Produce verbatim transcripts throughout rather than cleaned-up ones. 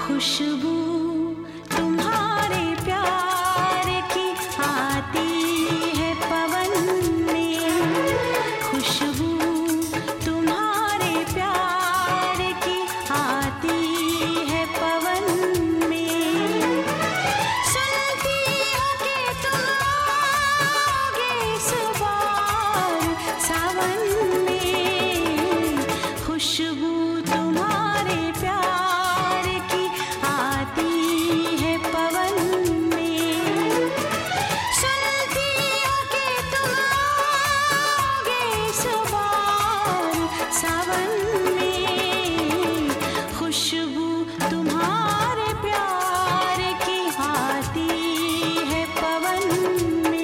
खुशबू तुम्हारे प्यार की आती है पवन में, खुशबू तुम्हारे प्यार की आती है पवन में। सुनती हूँ कि तुम आओगे इस बार सावन में, खुशबू तुम्हारे प्यार की आती है पवन में। सुनती हूँ कि तुम आओगे इस बार सावन में, खुशबू तुम्हारे प्यार की आती है पवन में।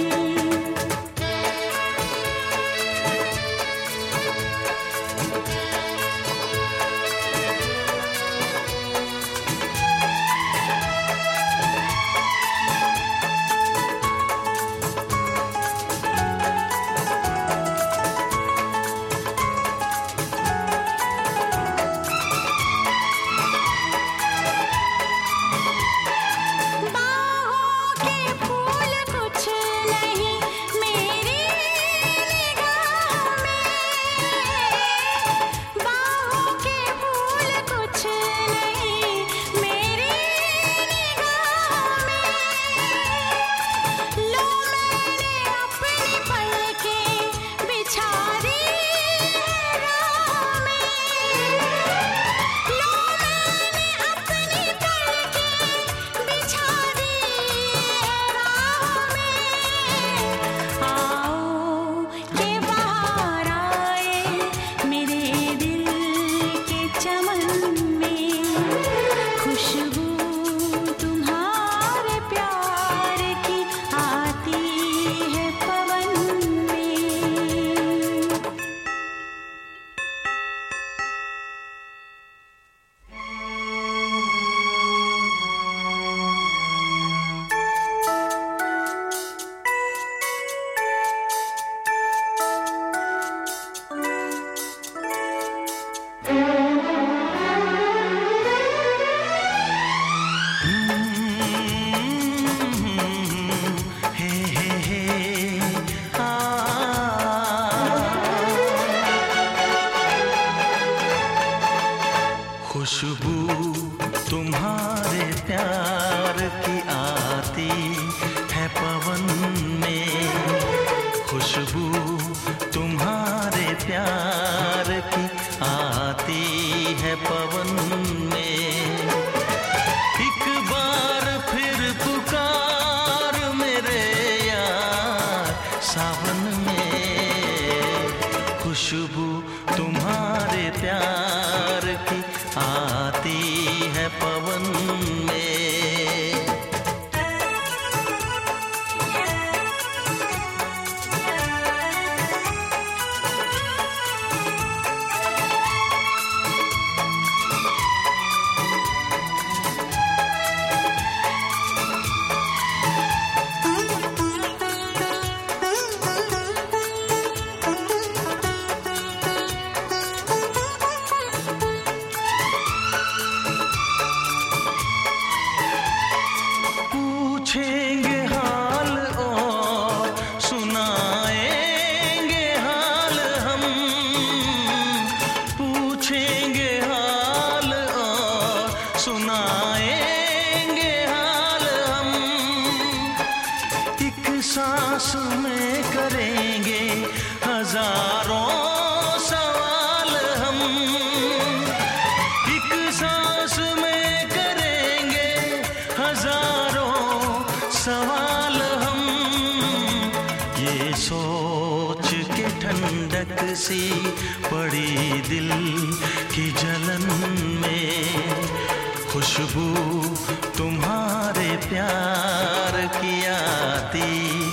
बाहों के फूल कुछ नहीं मेरी निगाह में, बाहों के फूल कुछ नहीं मेरी निगाह में। लो मैंने अपनी पलकें बिछा दी है राह में, लो मैंने अपनी पलकें बिछा दी है राह में। आओ के बाहर आए मेरे दिल के चमन में, खुशबू तुम्हारे प्यार की आती है पवन में। हे हे हे आ खुशबू तुम्हारे प्यार की आती है पवन में, खुशबू तुम्हारे प्यार की आती है पवन में। एक बार फिर पुकार मेरे यार सावन में, खुशबू तुम्हारे प्यार की आती है पवन में। पूछेंगे हाल और सुनाएंगे हाल हम, पूछेंगे हाल और सुनाएंगे हाल हम। एक सांस में करेंगे हजारों सवाल हम, एक सांस में करेंगे हजारों सवाल हम। ये सोच के ठंडक सी पड़ी दिल की जलन में, खुशबू तुम्हारे प्यार की आती